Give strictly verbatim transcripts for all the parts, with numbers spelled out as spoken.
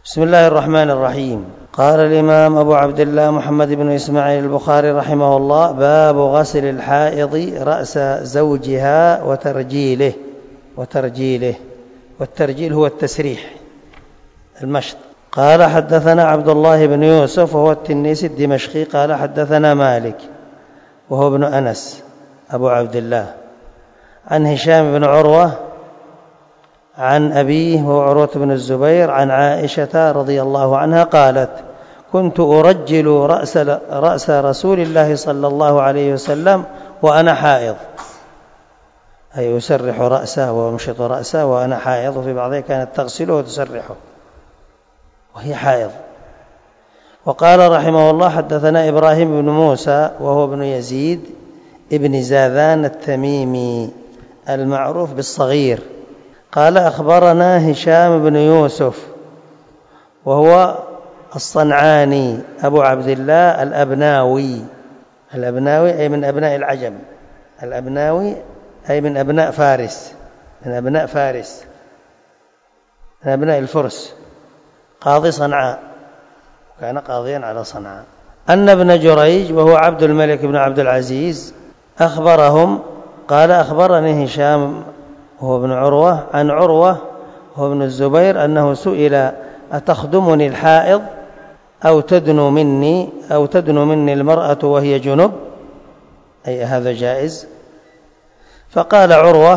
بسم الله الرحمن الرحيم. قال الإمام أبو عبد الله محمد بن إسماعيل البخاري رحمه الله: باب غسل الحائض رأس زوجها وترجيله وترجيله والترجيل هو التسريح المشط. قال: حدثنا عبد الله بن يوسف وهو التنيسي الدمشقي قال: حدثنا مالك وهو ابن أنس أبو عبد الله عن هشام بن عروة عن أبيه وهو عروة بن الزبير عن عائشة رضي الله عنها قالت: كنت أرجل رأس, رأس رسول الله صلى الله عليه وسلم وأنا حائض، أي يسرح رأسه ويمشط رأسه وأنا حائض، وفي بعضها كانت تغسله وتسرحه وهي حائض. وقال رحمه الله: حدثنا إبراهيم بن موسى وهو ابن يزيد ابن زاذان التميمي المعروف بالصغير قال: أخبرنا هشام بن يوسف وهو الصنعاني أبو عبد الله الأبناوي. الأبناوي أي من أبناء العجم، الأبناوي أي من أبناء فارس، من أبناء فارس من أبناء الفرس، قاضي صنعاء، كان قاضيا على صنعاء. أن ابن جريج وهو عبد الملك بن عبد العزيز أخبرهم قال: أخبرني هشام وهو ابن عروة عن عروة وهو ابن الزبير أنه سئل: أتخدمني الحائض أو تدنو مني أو تدنو مني المرأة وهي جنب، أي هذا جائز؟ فقال عروة: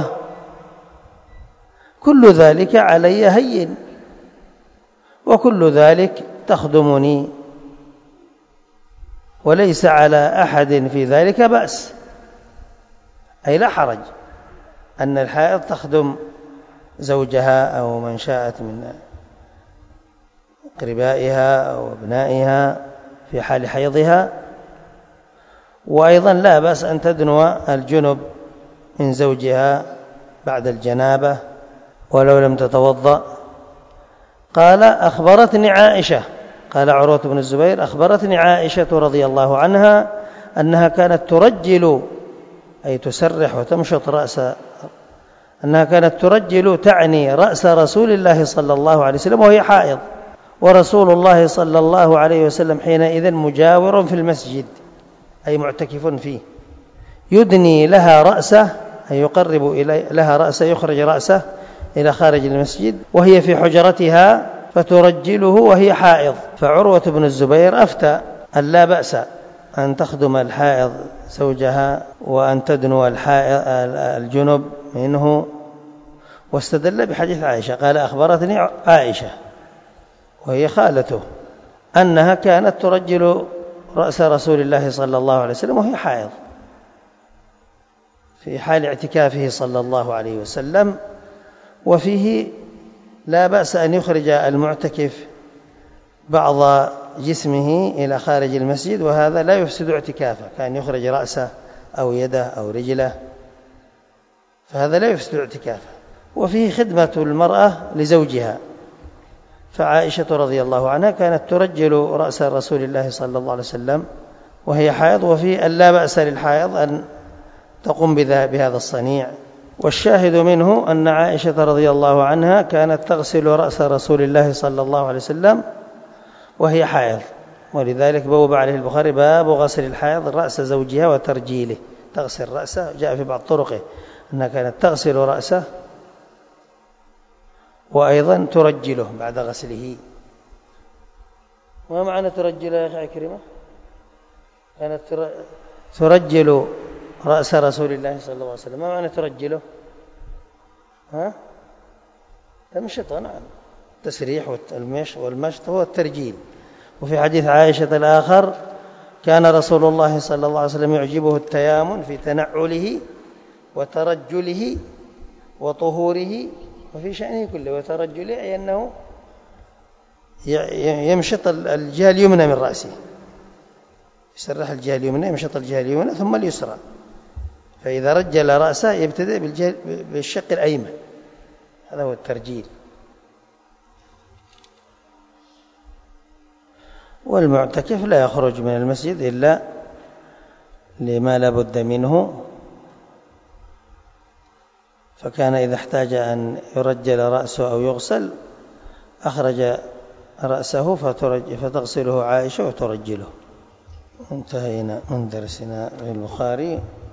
كل ذلك علي هين وكل ذلك تخدمني، وليس على أحد في ذلك بأس، أي لا حرج أن الحائض تخدم زوجها أو من شاءت من أقربائها أو أبنائها في حال حيضها، وأيضا لا بأس أن تدنو الجنب من زوجها بعد الجنابة ولو لم تتوضأ. قال: أخبرتني عائشة، قال عروة بن الزبير: أخبرتني عائشة رضي الله عنها أنها كانت ترجل، أي تسرح وتمشط رأس، أنها كانت ترجل تعني رأس رسول الله صلى الله عليه وسلم وهي حائض، ورسول الله صلى الله عليه وسلم حينئذ مجاور في المسجد، أي معتكف فيه، يدني لها رأسه، أي يقرب لها رأسه، يخرج رأسه إلى خارج المسجد، وهي في حجرتها فترجله وهي حائض. فعروة بن الزبير أفتى أن لا بأس أن تخدم الحائض زوجها وأن تدنو الجنب منه، واستدل بحديث عائشة. قال: أخبرتني عائشة وهي خالته أنها كانت ترجل رأس رسول الله صلى الله عليه وسلم وهي حائض في حال اعتكافه صلى الله عليه وسلم، وفيه لا بأس أن يخرج المعتكف بعض جسمه إلى خارج المسجد، وهذا لا يفسد اعتكافه، كان يخرج رأسه أو يده أو رجله، فهذا لا يفسد اعتكافه. وفيه خدمة المرأة لزوجها، فعائشة رضي الله عنها كانت ترجل رأس رسول الله صلى الله عليه وسلم وهي حائض، وفيه أن لا بأس للحائض أن تقوم بهذا الصنيع. والشاهد منه أن عائشة رضي الله عنها كانت تغسل رأس رسول الله صلى الله عليه وسلم وهي حائض، ولذلك بوب عليه البخاري: باب غسل الحائض رأس زوجها وترجيله، تغسل رأسه. جاء في بعض طرقه أنها كانت تغسل رأسه وأيضا ترجله بعد غسله. ما معنى ترجله يا أخي عكرمة؟ كانت ترجل رأس رسول الله صلى الله عليه وسلم، ما معنى ترجله؟ ها؟ تمشط. نعم، التسريح والمشط هو الترجيل. وفي حديث عائشة الآخر: كان رسول الله صلى الله عليه وسلم يعجبه التيامن في تنعله وترجله وطهوره وفي شأنه كله. وترجله أي أنه يمشط الجهة اليمنى من رأسه، يسرح الجهة اليمنى، يمشط الجهة اليمنى ثم اليسرى، فإذا رجل رأسه يبتدئ بالشق الأيمن، هذا هو الترجيل. والمعتكف لا يخرج من المسجد إلا لما لا بد منه، فكان إذا احتاج أن يرجل رأسه أو يغسل أخرج رأسه فتغسله عائشة وترجله. انتهينا من درسنا في البخاري.